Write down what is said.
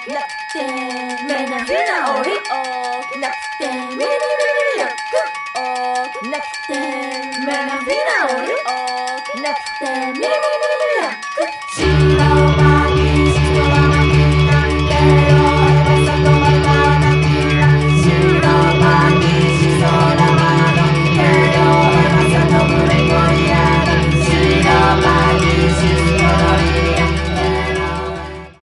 なくて目のひらおり大きなくてミリミリミリよく大きなくて目のひらおり大きなくてミリミリミリミリよ